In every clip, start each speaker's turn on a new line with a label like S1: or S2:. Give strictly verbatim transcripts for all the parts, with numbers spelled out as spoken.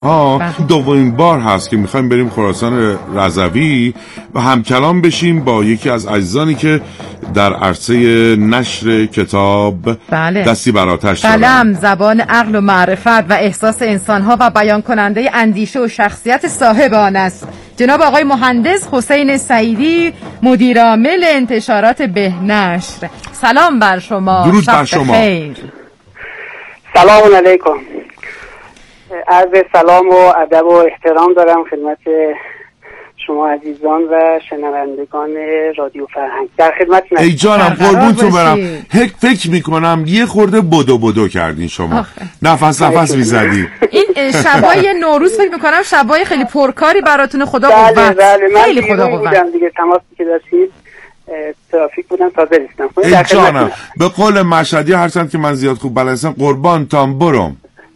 S1: آه دومین بار هست که میخوایم بریم خراسان رضوی و همکلام بشیم با یکی از عزیزانی که در عرصه نشر کتاب
S2: بله.
S1: دستی بر آتش دارن.
S2: قلم، زبان عقل و معرفت و احساس انسانها و بیان کننده اندیشه و شخصیت صاحب آن است. جناب آقای مهندس حسین سعیدی، مدیر عامل انتشارات بهنشر. سلام بر شما.
S1: درود بر شما.
S2: خیر.
S3: سلام علیکم. عرض سلام و ادب و احترام دارم خدمت شما عزیزان و شنوندگان رادیو فرهنگ. در خدمتتون.
S1: ای جانم قربونتون برم. هک فکر میکنم یه خورده بدو بدو کردین شما. آخه. نفس نفس میزدی.
S2: این شبای نوروز فکر میکنم شبای خیلی پرکاری براتون. خدا
S3: قوت.
S2: بله
S3: بله من
S2: خیلی خدا قوت.
S3: بودم دیگه تماسی که داشتید ترافیک بودم تا برسیدم.
S1: ای جانم به قول مشهدی هرچند که من زیاد خوب بلد نیستم قربان تام برم.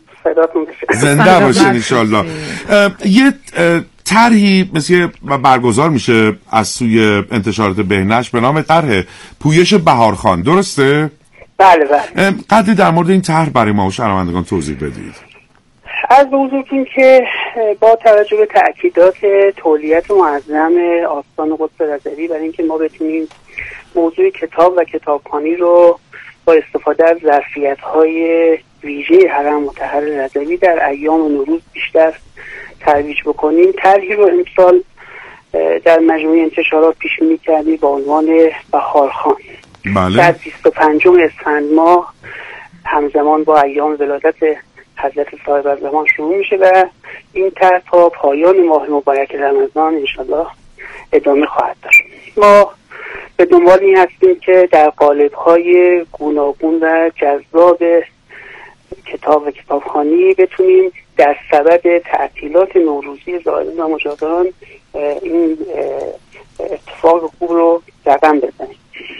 S1: زنده باشین انشالله. یه طرحی مثل برگزار میشه از سوی انتشارات بهنشر به نام طرح پویش بهارخان، درسته؟
S3: بله بله.
S1: قدری در مورد این طرح برای ما و شنوندگان توضیح بدید.
S3: از حضورتون که با توجه به تأکیدات تولیت معظم آستان قدس رضوی برای اینکه ما بتونیم موضوع کتاب و کتابخوانی رو با استفاده از ظرفیت‌های ویژه حرم مطهر رضوی در ایام نوروز بیشتر ترویج بکنیم، طرحی رو امسال در مجموعه انتشارات پیش بینی کردیم با عنوان بهارخان.
S1: بله.
S3: در بیست و پنجم اسفند ماه همزمان با ایام ولادت حضرت صاحب الزمان شروع میشه و این طرح تا پایان ماه مبارک رمضان انشالله ادامه خواهد داشت. ما به دنبال این هستیم که در قالب‌های گوناگون و جذاب کتاب و کتابخوانی بتونیم در سبد تعطیلات نوروزی زائرین و مجاوران این اتفاق خوب رو رقم بزنیم.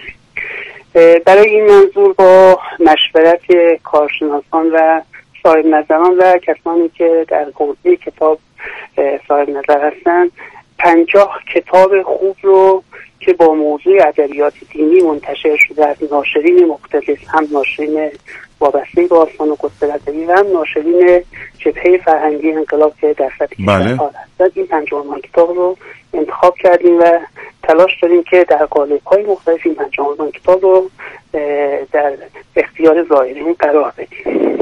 S3: برای این منظور با مشورت کارشناسان و صاحب نظران و کسانی که در حوزه کتاب صاحب نظر هستند پنجاه کتاب خوب رو که با موضوع ادبیات دینی منتشر شده از ناشرین مختلف، هم ناشرین وابسته به آستان قدس رضوی و هم ناشرین جبهه فرهنگی انقلاب که در سطح کشور هستند، این پنجاه کتاب رو انتخاب کردیم و تلاش داریم که در قالب‌های مختلف این پنجاه کتاب رو در اختیار زائرین قرار بدیم.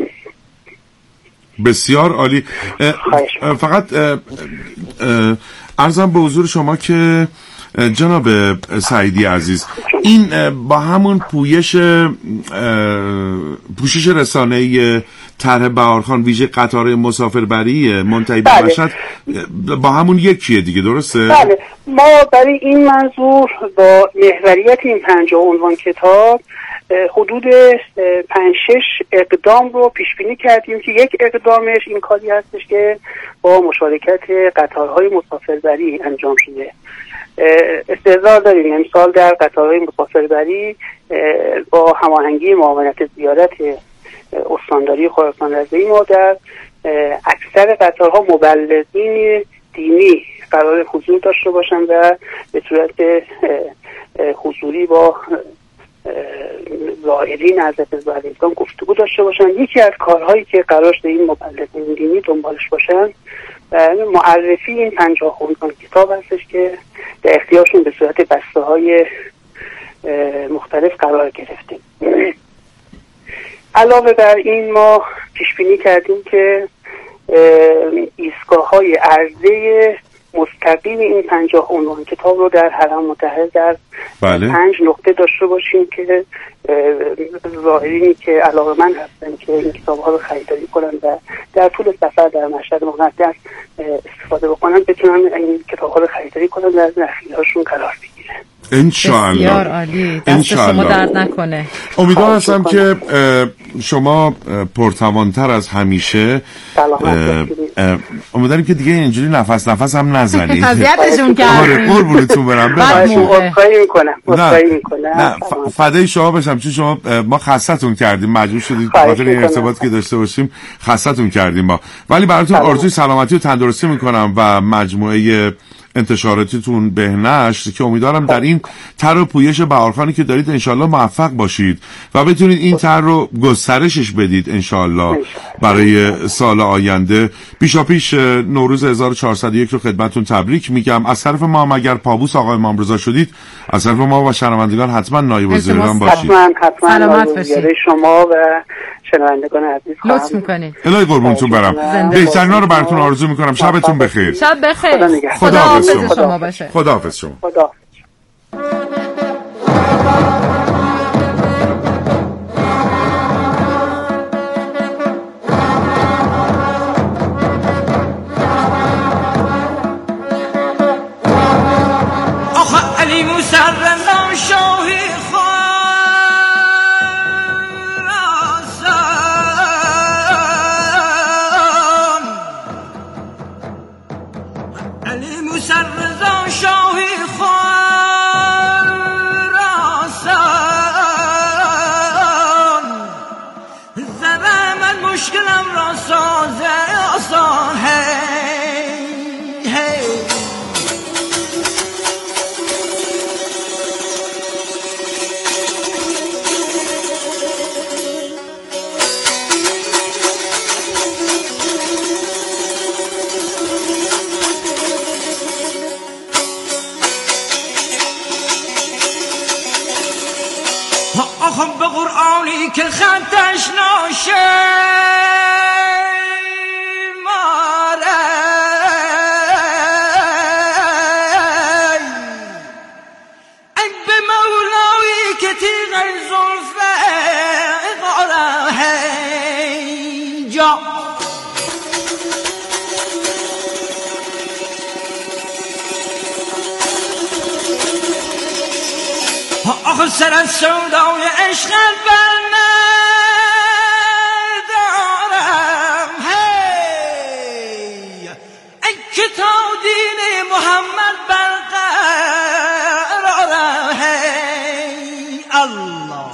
S1: بسیار عالی. فقط عرضم به حضور شما که جناب سعیدی عزیز، این با همون پویش پوشش رسانه‌ای طرح بهارخان ویژه قطار مسافربری منتهی به مشهد با همون یکیه دیگه، درسته؟
S3: بله. ما برای این منظور با محوریت این پنجاه عنوان کتاب حدود پنج شش اقدام رو پیش بینی کردیم که یک اقدامش این کاری هستش که با مشارکت قطارهای مسافربری انجام شده. استعداد داریم امسال در قطارهای مسافربری با هماهنگی معاونت زیارت استانداری خراسان رضوی ما در اکثر قطارها مبلغین دینی قرار حضور داشته باشند و به صورت حضوری با زائرین حضرت زاهدان گفتگو داشته باشن. یکی از کارهایی که قرار شده این مبلغین دینی دنبالش باشن معرفی این پنجاه عنوان کتاب هستش که در اختیارشون به صورت بسته های مختلف قرار گرفتیم. علاوه بر این ما پیش بینی کردیم که ایستگاه های عرضه مستقیم این پنجاه عنوان کتاب رو در حرم مطهر در بله. پنج نقطه داشته باشیم که زائرینی که علاقه‌مند هستن که این کتاب ها رو خریداری کنن و در طول سفر در مشهد مقدس استفاده بکنن بتونن این کتاب ها رو خریداری کنن و از نخیل‌هاشون قرار بگیرن.
S1: انشاءالله.
S2: بسیار عالی. دست شما درد نکنه.
S1: امیدوارم هستم که شما پرتوانتر از همیشه. امیدوارم که دیگه اینجوری نفس نفس هم نزنید.
S2: اذیتشون کردید.
S1: قربونتون برم.
S3: عذرخواهی میکنم. عذرخواهی میکنم.
S1: نه فدای شما بشم، چون شما ما خستتون کردیم، مجبور شدید به خاطر این ارتباطی که داشته باشیم خستتون کردیم ما. ولی براتون آرزوی سلامتی و تندرستی میکنم و مجموعه انتشاراتیتون بهنشر که امیدوارم در این تر و پویش بهارخانی که دارید انشالله موفق باشید و بتونید این تر رو گسترشش بدید انشالله برای سال آینده. پیشا پیش نوروز هزار و چهارصد و یک رو خدمتون تبریک میگم. از طرف ما هم اگر پابوس آقای امام رضا شدید، از طرف ما و شنوندگان حتما نایب الزیران باشید.
S3: حتما حتما
S2: سلامت باشید.
S3: شما و شنوندگان عزیز
S2: لطف میکنید.
S1: الهی قربونتون برم. بهترینا رو براتون آرزو میکنم. شبتون بخیر.
S2: شب بخیر.
S1: خدا حافظ
S2: شما. شما باشه.
S1: خدا حافظ شما.
S3: خدا.
S4: آخه علی مسرم شاهی سرزا شاهی خراسان زره من مشکلم را سازه آسان هی هی آخم به قرآنی که خطش ناشه ماره ای به مولایی که تیغ زلفه قاره هی جا آخه سر از سودای عشقت بر ندارم هی ای که تا دین محمد برقرارم هی الله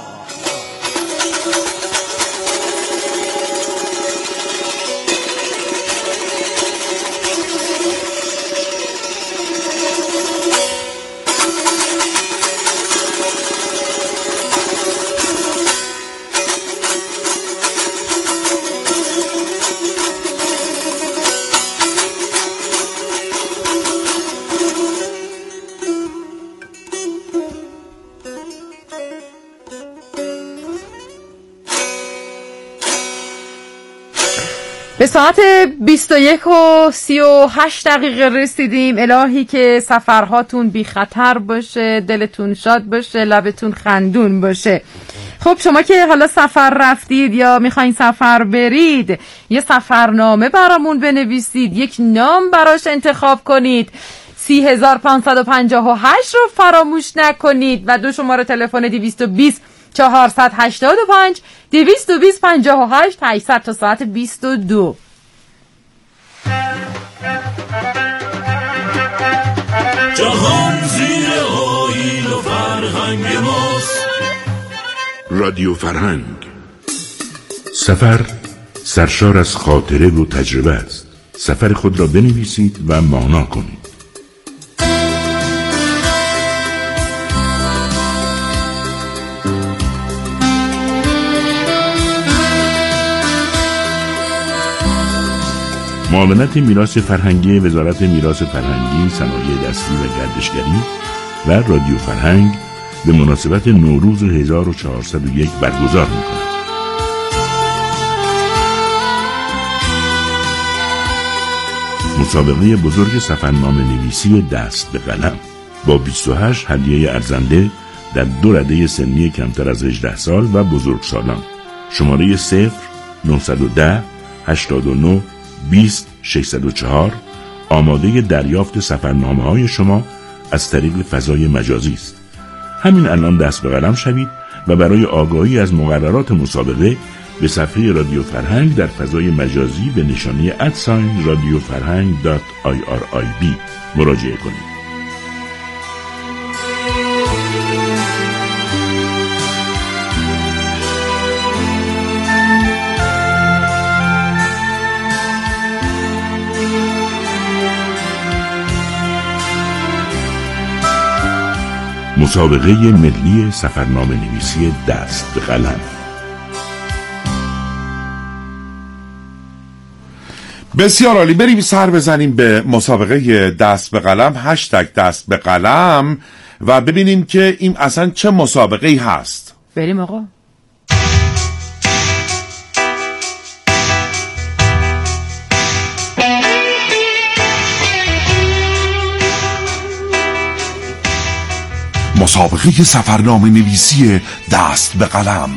S2: به ساعت بیست و یک و سی و هشت دقیقه رسیدیم. الهی که سفرهاتون بی خطر باشه، دلتون شاد باشه، لبتون خندون باشه. خب شما که حالا سفر رفتید یا میخواین سفر برید، یه سفرنامه برامون بنویسید، یک نام براش انتخاب کنید. سی هزار پانصد و پنجاه و هشت رو فراموش نکنید و دو شماره تلفن دویست و بیست چهارصد و هشتاد و پنج دویست و بیست پنجاه و هشت هشتصد تا ساعت بیست و دو.
S5: جهان زیر آیین و فرهنگ ماست.
S6: رادیو فرهنگ. سفر سرشار از خاطره و تجربه است. سفر خود را بنویسید و مانا کنید. معاونت میراث فرهنگی وزارت میراث فرهنگی، صنایع دستی و گردشگری و رادیو فرهنگ به مناسبت نوروز هزار و چهارصد و یک برگزار می‌کند. مسابقه بزرگ سفرنامه نویسی دست به قلم با بیست و هشت هدیه ارزنده در دو رده سنی کمتر از هجده سال و بزرگسالان. شماره صفر نهصد و ده هشتاد و نه بیست ششصد و چهار آماده دریافت سفرنامه های شما از طریق فضای مجازی است. همین الان دست به قلم شوید و برای آگاهی از مقررات مسابقه به صفحه رادیو فرهنگ در فضای مجازی به نشانی ادساین رادیو فرهنگ دات آی آر آی بی مراجعه کنید. مسابقه ملی سفرنامه نویسی دست به قلم.
S1: بسیار عالی. بریم سر بزنیم به مسابقه دست به قلم، هشتگ دست به قلم، و ببینیم که این اصلا چه مسابقه‌ای هست.
S2: بریم آقا.
S1: مسابقه سفرنامه نویسی دست به قلم.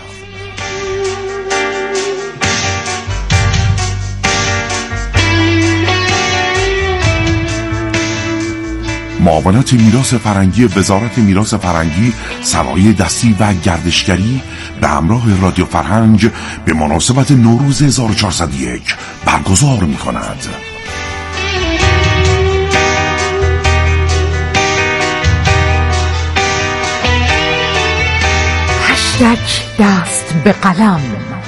S1: معاونت میراث فرهنگی وزارت میراث فرهنگی، صنایع دستی و گردشگری به همراه رادیو فرهنگ به مناسبت نوروز هزار و چهارصد و یک برگزار می کند.
S2: هشتگ دست به قلم.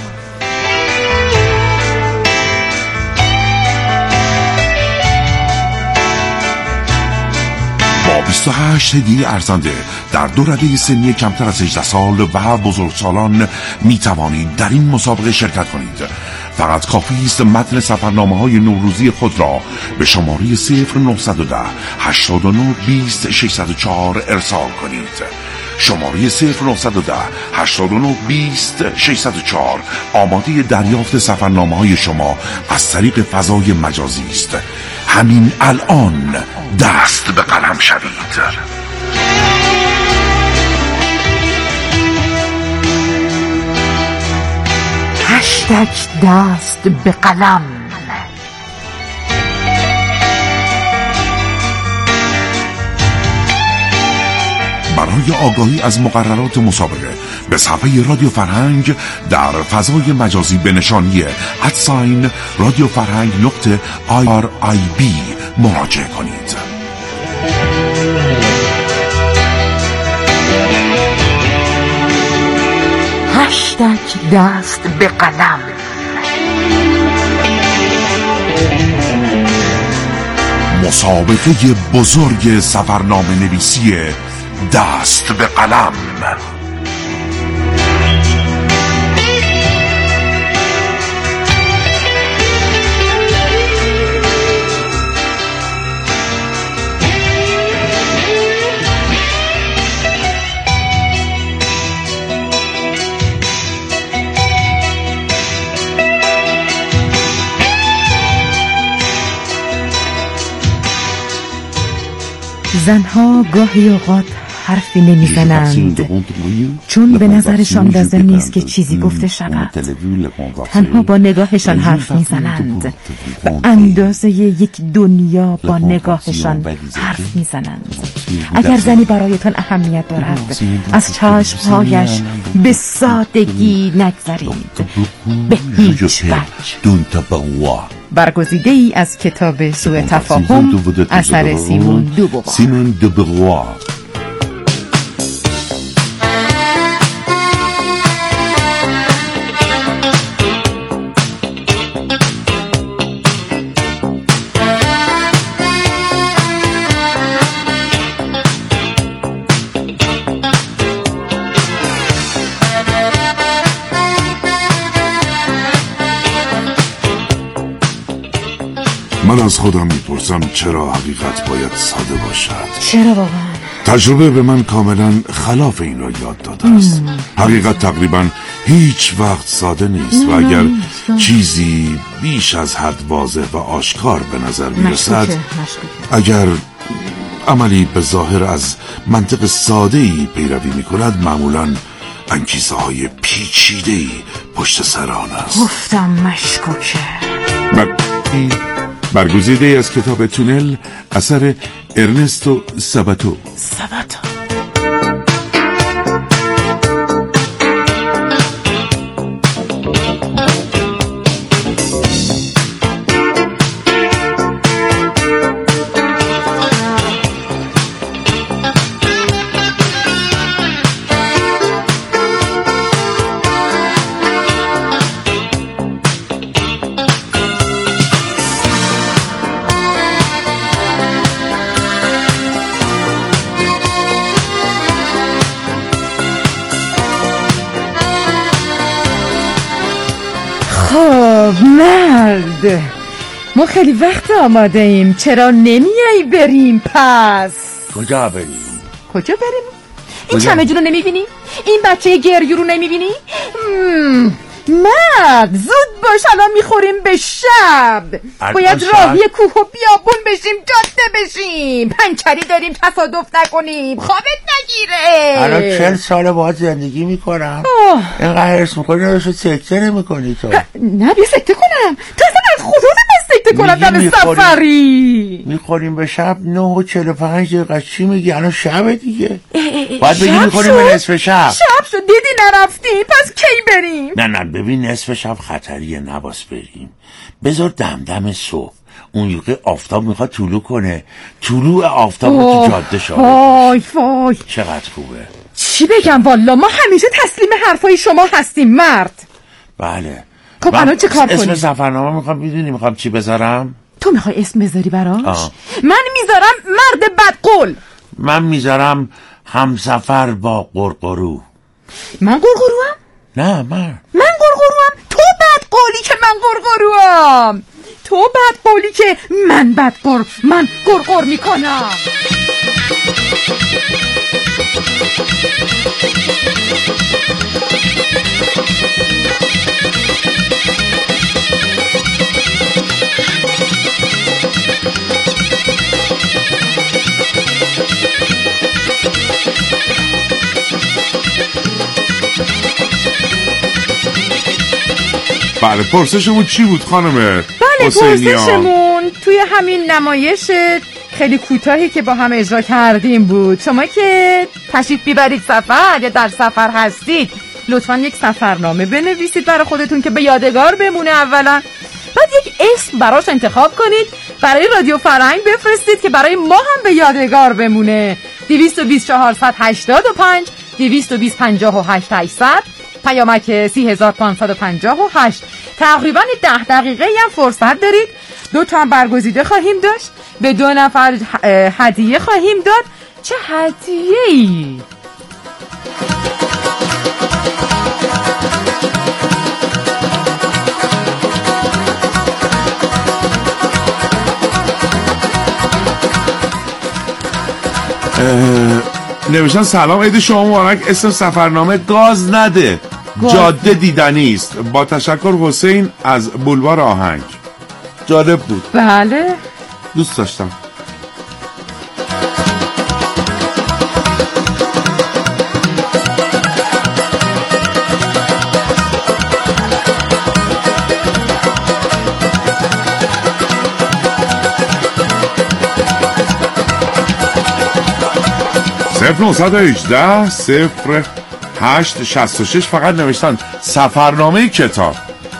S1: با بیست و هشت هدیه ارزنده در دو رده سنی کمتر از هجده سال و بزرگسالان می توانید در این مسابقه شرکت کنید. فقط کافی است متن سفرنامه های نوروزی خود را به شماره صفر نهصد و ده هشتاد و نه بیست ششصد و چهار ارسال کنید. شماره صفر نهصد و ده هشتاد و نه بیست ششصد و چهار آماده دریافت سفرنامه های شما از طریق فضای مجازی است. همین الان دست به قلم شوید.
S2: هشتگ دست به قلم.
S1: برای آگاهی از مقررات مسابقه به صفحه رادیو فرهنگ در فضای مجازی به نشانی ادساین رادیو فرهنگ نقطه آی آر آی بی مراجعه کنید.
S2: هشتگ دست به قلم.
S1: مسابقه بزرگ سفرنامه نویسی دست به قلم.
S2: زنها گاهی اوقات حرفی نمیزنند چون به نظرشان لازم نیست که چیزی گفته شود. تنها با نگاهشان حرف میزنند. به اندازه یک دنیا با نگاهشان حرف میزنند. اگر زنی برایتان اهمیت دارد از چشمهایش به سادگی نگذرید، به هیچ وجه. برگزیده ای از کتاب سوء تفاهم اثر سیمون دوبوار.
S1: من از خودم میپرسم چرا حقیقت باید ساده باشد؟
S2: چرا واقعا؟
S1: تجربه به من کاملا خلاف این را یاد داده است. حقیقت تقریبا هیچ وقت ساده نیست و اگر چیزی بیش از حد واضح و آشکار به نظر میرسد، اگر عملی به ظاهر از منطق ساده‌ای پیروی میکند، معمولا انگیزه های پیچیده‌ای پشت سر آن است.
S2: گفتم مشکوکه.
S1: این برگزیده از کتاب تونل اثر ارنستو ساباتو.
S2: ساباتو خب مرد، ما خیلی وقت آماده ایم، چرا نمیایی بریم پس؟
S1: کجا بریم؟
S2: کجا بریم؟ این چمه جو رو نمیبینی؟ این بچه گریو رو نمیبینی؟ مم. مرد زود باش، الان میخوریم به شب. باید راهی کوه و بیابون بشیم، جاده بشیم، پنچری داریم، تصادف نکنیم، خوابت نگیره.
S7: الان چند ساله باید زندگی میکنم، اینقدر حرص میکنی نشو سکته نمیکنی تو؟
S2: نه بیا سکته کنم، تو اصلا از خودت من سکته کنم دم سفری.
S7: میخوریم به شب نه و چهل و پنج دقیقه. چی میگی؟ الان شبه دیگه، باید بگی میخوریم به نصف شب.
S2: شب شد دیدی نرفتیم، پس کی بریم؟
S7: نه نه ببین نصف شب خطریه، نباس بریم، بذار دم دم صبح، اون یوقع آفتاب میخواد طلوع کنه، طلوع آفتاب رو تو جاده شاهد
S2: وای وای
S7: چقدر خوبه.
S2: چی بگم والا، ما همیشه تسلیم حرفای شما هستیم مرد.
S7: بله
S2: خب الان چه کار کنیم؟
S7: اسم سفرنامه میخوام میدونی میخوام چی بذارم؟
S2: تو میخوای اسم بذاری براش؟ آه. من میذارم مرد بدقول.
S7: من میذارم همسفر با قرقرو.
S2: من قرقروام؟
S7: نه من
S2: من قرقروام؟ تو بدقولی که من قرقروام، تو بدقولی که من بدقر من قرقر میکنم.
S1: بله پرسشمون چی بود خانم
S2: بله
S1: حسینیان؟
S2: پرسشمون توی همین نمایش خیلی کوتاهی که با هم اجرا کردیم بود. شما که تشریف بیبرید سفر یا در سفر هستید لطفاً یک سفرنامه بنویسید برای خودتون که به یادگار بمونه اولا، بعد یک اسم براش انتخاب کنید برای رادیو فرهنگ بفرستید که برای ما هم به یادگار بمونه. دویست و بیست چهارصد هشتاد و پنج دویست و بیست پنجاه و هشت هشتصد، پیامک سی هزار پانصد و پنجاه و هشت. تقریبا ده دقیقه هم فرصت دارید. دو تا هم برگزیده خواهیم داشت، به دو نفر هدیه خواهیم داد. چه هدیه‌ای؟
S1: نوشتن سلام عید شما مبارک، اسم سفرنامه گاز نده گاز. جاده دیدنی است، با تشکر حسین از بولوار آهنگ. جالب بود.
S2: بله
S1: دوست داشتم. صفر نهصد و هجده صفر هشت شصت و شش فقط نوشتن سفرنامه کتاب.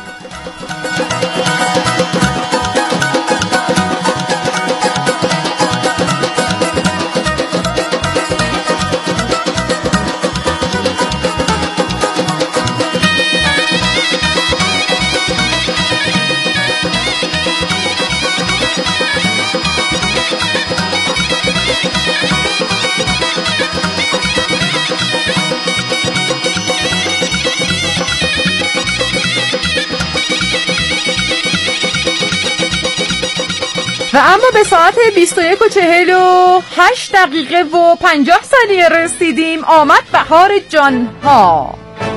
S2: و اما به ساعت بیست و یک و چهل و هشت دقیقه و پنجاه ثانیه رسیدیم. آمد بهار جانها.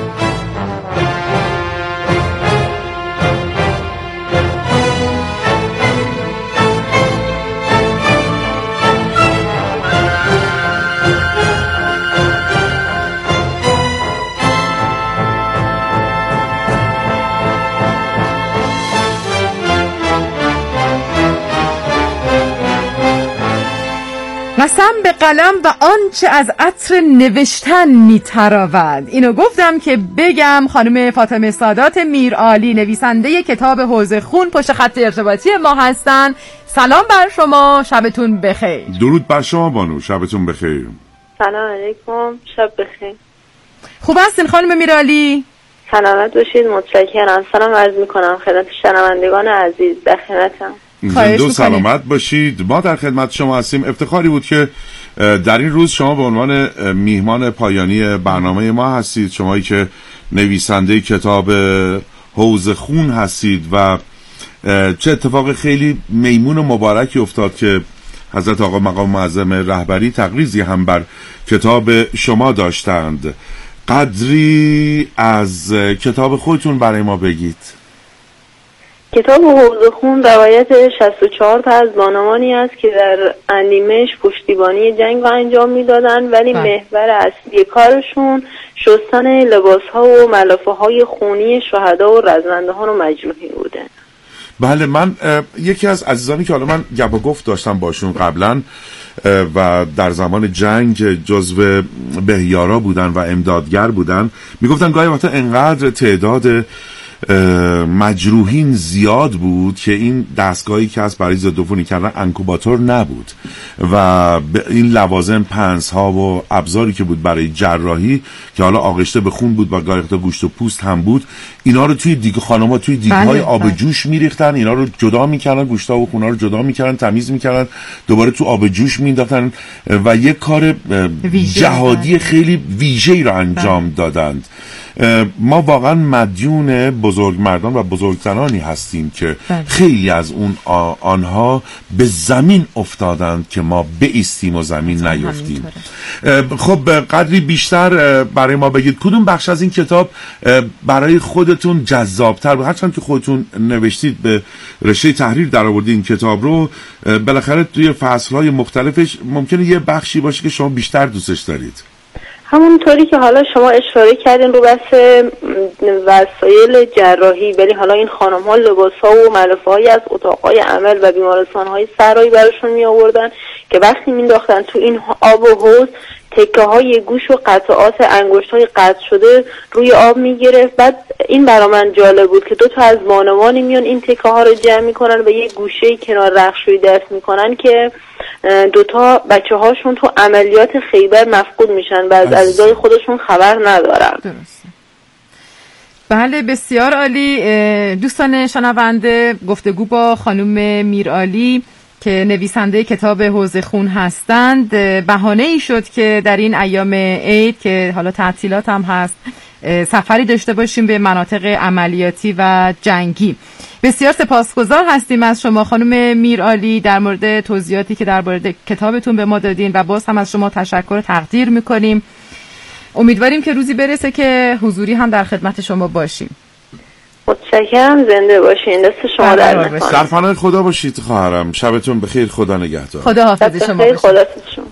S2: قسم به قلم و آنچه از عطر نوشتن میتراود. اینو گفتم که بگم خانم فاطمه سادات میرعالی نویسنده کتاب حوض خون پشت خط ارتباطی ما هستن. سلام بر شما، شبتون بخیر.
S1: درود بر شما بانو، شبتون بخیر.
S8: سلام علیکم، شب بخیر.
S2: خوب هستین خانم میرعالی؟
S8: سلامت باشید، متشکرم. سلام عرض میکنم خدمت شنوندگان عزیز، در خدمتم.
S1: زنده و سلامت باشید. ما در خدمت شما هستیم. افتخاری بود که در این روز شما به عنوان میهمان پایانی برنامه ما هستید، شمایی که نویسنده کتاب حوض خون هستید و چه اتفاق خیلی میمون و مبارکی افتاد که حضرت آقا مقام معظم رهبری تقریضی هم بر کتاب شما داشتند. قدری از کتاب خودتون برای ما بگید.
S8: کتاب حوض خون روایت شصت و چهار تا از بانوانی است که در اندیمش پشتیبانی جنگ رو انجام میدادن، ولی بله. محور اصلی کارشون شستن لباس ها و ملافه های خونی شهدا و رزمندهان و مجروحین بوده.
S1: بله، من یکی از عزیزانی که حالا من گپ و گفت داشتم باشون قبلا و در زمان جنگ جزو بهیارا بودن و امدادگر بودن، میگفتن گاهی وقتا انقدر تعداد مجروحین زیاد بود که این دستگاهی که از برای ضدعفونی کردن انکوباتور نبود و این لوازم پنس ها و ابزاری که بود برای جراحی که حالا آغشته به خون بود و گاهی وقتا گوشت و پوست هم بود، اینا رو توی دیگه خانم‌ها توی دیگ‌های آب جوش میریختن، اینا رو جدا میکردن، گوشتا و خونا رو جدا میکردن، تمیز میکردن، دوباره تو آب جوش مینداختن و یک کار جهادی خیلی ویژه‌ای رو انجام دادند. ما واقعا مدیون بزرگ مردان و بزرگزنانی هستیم که بله. خیلی از اون آنها به زمین افتادند که ما بایستیم و زمین نیفتیم. خب قدری بیشتر برای ما بگید کدوم بخش از این کتاب برای خودتون جذابتر بود؟ هرچند که خودتون نوشتید به رشته تحریر در آوردید این کتاب رو، بالاخره توی فصلهای مختلفش ممکنه یه بخشی باشه که شما بیشتر دوستش دارید.
S8: همونطوری که حالا شما اشاره کردین رو بحث وسایل جراحی، ولی حالا این خانم ها لباس ها و ملافه هایی از اتاقهای عمل و بیمارستان های سرایی براشون می آوردن که وقتی می انداختن تو این آب و حوض تکه های گوش و قطعات انگشت های قطع شده روی آب می گرفت. بعد این برا من جالب بود که دو تا از بانوانی میان این تکه ها رو جمع میکنن و یه گوشه کنار رخشویی دست میکنن که دوتا بچه هاشون تو عملیات خیبر مفقود میشن و از عزیزای خودشون خبر ندارن.
S2: درسته. بله، بسیار عالی. دوستان شنونده، گفتگو با خانم میرعالی که نویسنده کتاب حوض خون هستند بهانه ای شد که در این ایام عید که حالا تعطیلات هم هست سفری داشته باشیم به مناطق عملیاتی و جنگی. بسیار سپاسگزار هستیم از شما خانم میرعالی در مورد توضیحاتی که در مورد کتابتون به ما دادین و باز هم از شما تشکر تقدیر میکنیم. امیدواریم که روزی برسه که حضوری هم در خدمت شما باشیم.
S8: متشکرم، زنده باشین، دست شما در نکنه.
S1: در پناه خدا باشید خواهرم. شبتون بخیر، خدا نگهدار.
S2: خدا حافظ شما باشید.
S8: خدا شما.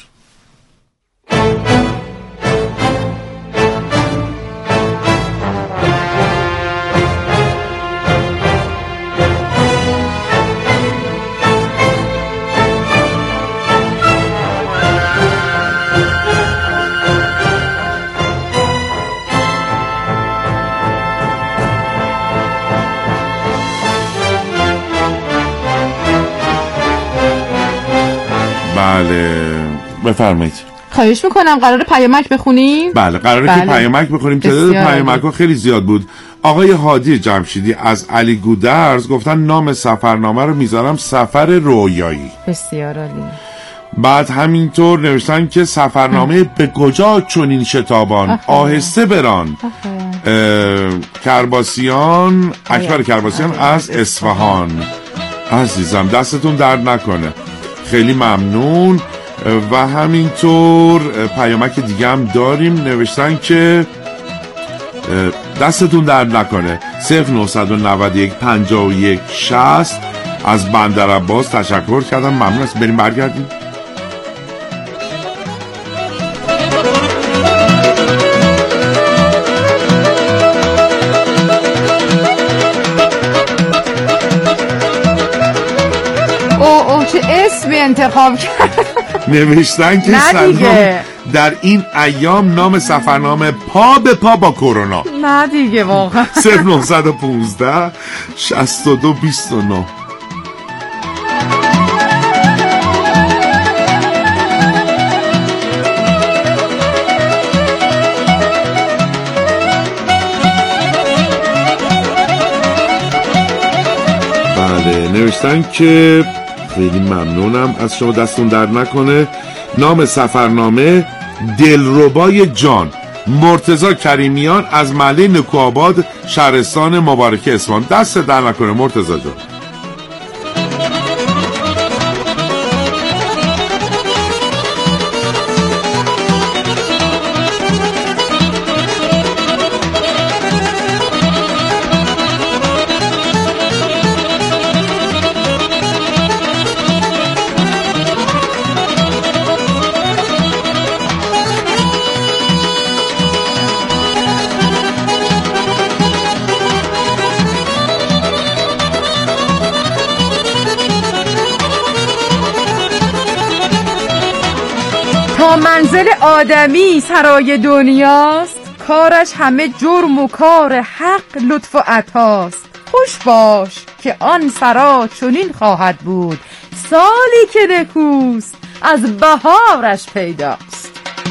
S1: بله بفرمایید.
S2: خواهش میکنم. قراره پیامک بخونیم؟
S1: بله قراره بله. که پیامک بخونیم. تعداد پیامک ها خیلی زیاد بود. آقای هادی جمشیدی از علی گودرز گفتن نام سفرنامه رو میذارم سفر رویایی.
S2: بسیار عالی.
S1: بعد همینطور نوشتن که سفرنامه به کجا چنین شتابان آهسته بران. کرباسیان اکبر کرباسیان از اصفهان. عزیزم دستتون درد نکنه، خیلی ممنون. و همینطور پیامک دیگه هم داریم، نوشتن که دستتون درد نکنه صفر نه نه یک پنجاه و یک شصت از بندر عباس تشکر کردم. ممنون است. بریم برگردیم.
S2: او او چه اسمی انتخاب کرد.
S1: نوشتن که سلام در این ایام نام سفرنامه پا به پا با کرونا.
S2: نه دیگه واقعا.
S1: صفر نه یک پنج شصت و دو بیست و نه. بله نوشتن که خیلی ممنونم از شما، دستون در نکنه. نام سفرنامه دلربای جان مرتضی کریمیان از محله نکوآباد شهرستان مبارکه اصفهان. دست در نکنه مرتضی جان.
S2: تا منزل آدمی سرای دنیاست، کارش همه جرم و کار حق لطف و عطاست. خوش باش که آن سرا چنین خواهد بود، سالی که نکوست از بهارش پیداست.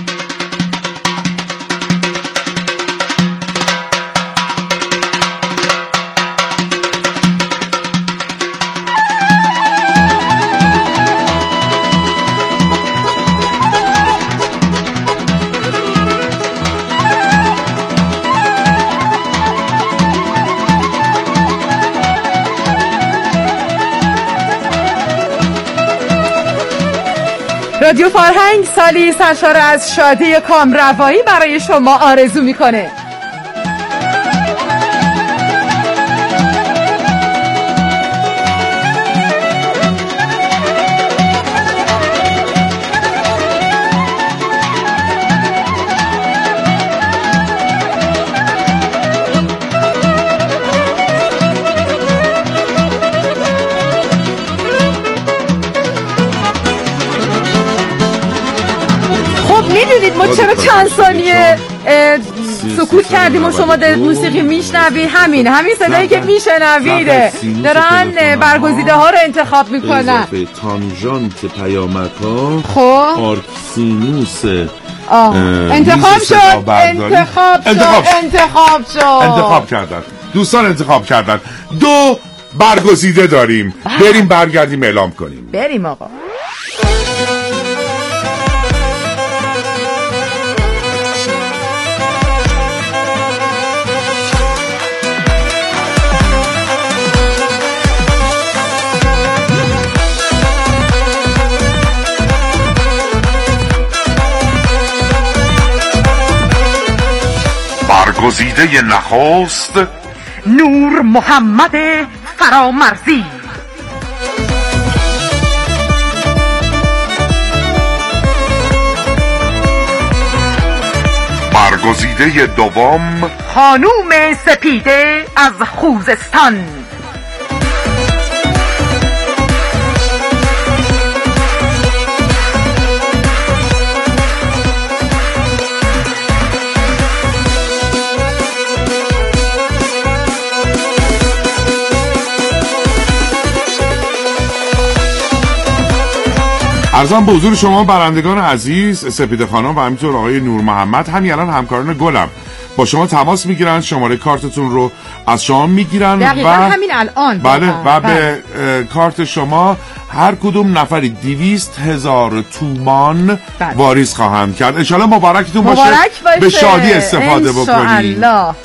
S2: رادیو فرهنگ سالی سرشار از شادی کامروایی برای شما آرزو میکنه. میدونید ما چرا چند ثانیه سکوت کردیم و شما در موسیقی میشنوید؟ همین همین صدایی که میشنویده دارن برگزیده ها رو انتخاب میکنن.
S1: اضافه تانژانت پیامک ها،
S2: خب
S1: آرکسینوس
S2: انتخاب شد انتخاب شد انتخاب شد
S1: انتخاب کردن دوستان، انتخاب کردن. دو برگزیده داریم، بریم برگردیم اعلام کنیم.
S2: بریم آقا.
S1: برگزیده نخست
S2: نور محمد فرامرزی.
S1: برگزیده دوم
S2: خانوم سپیده از خوزستان.
S1: عرضم به حضور شما برندگان عزیز، سپیده خانم و همینطور آقای نور محمد همین الان همکاران گلم با شما تماس میگیرن، شماره کارتتون رو از شما میگیرن
S2: دقیقا
S1: و
S2: همین الان
S1: بله و به کارت شما هر کدوم نفری دویست هزار تومان بله. واریز خواهند کرد. انشالله مبارکتون باشه.
S2: مبارک باشه،
S1: به شادی استفاده بکنید.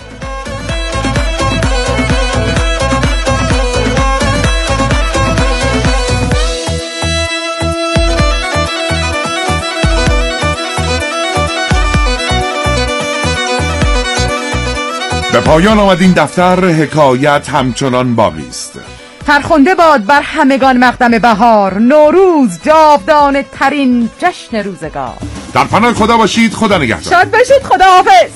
S1: به پایان آمد این دفتر، حکایت همچنان باقی است.
S2: فرخنده باد بر همگان مقدم بهار، نوروز جاودانه ترین جشن روزگار.
S1: در پناه خدا باشید، خدا نگهدار.
S2: شاد باشید، خدا حافظ.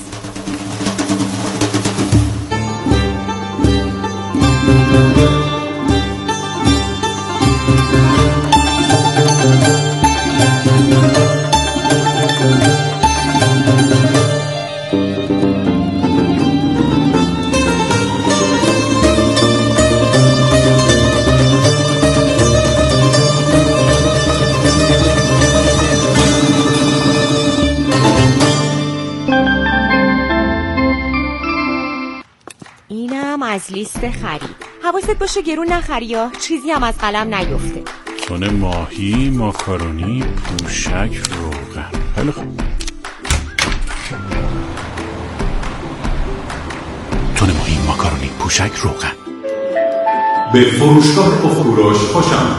S9: از لیست خرید. حواست باشه گرون نخری یا چیزی هم از قلم نیفته.
S10: تون ماهی، ماکارونی، پوشک، روغن. خیلی خوب. ماکارونی پوشک روغن.
S11: به فروشگاه اخروراش خوشم.